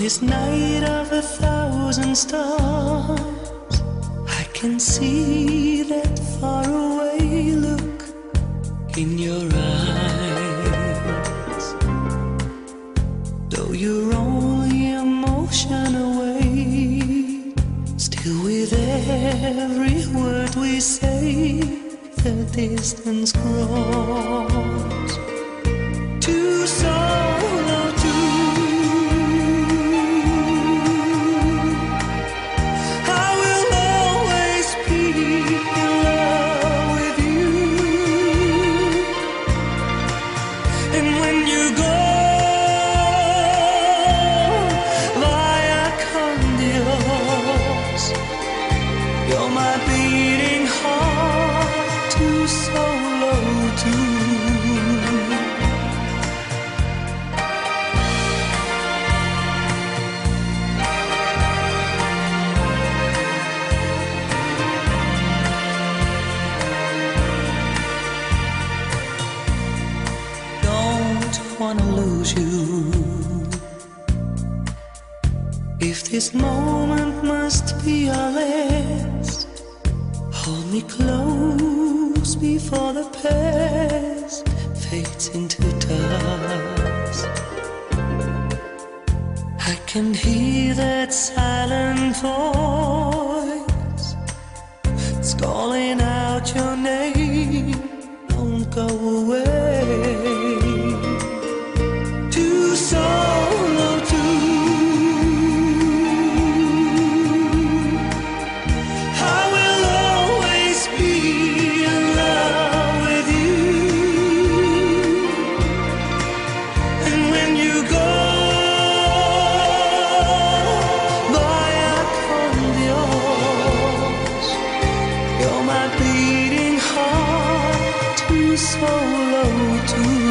this night of 1,000 stars, I can see that faraway look in your eyes. Though you're only a motion away, still with every word we say, the distance grows too solo to. I will always be in love with you, and when you go via con Dios, you're my beating heart too solo to. Wanna lose you. If this moment must be our last, hold me close before the past fades into dust. I can hear that silent voice, it's calling out your name. Don't go away. Solo too. I will always be in love with you, and when you go via con Dios, you're my beating heart too solo too.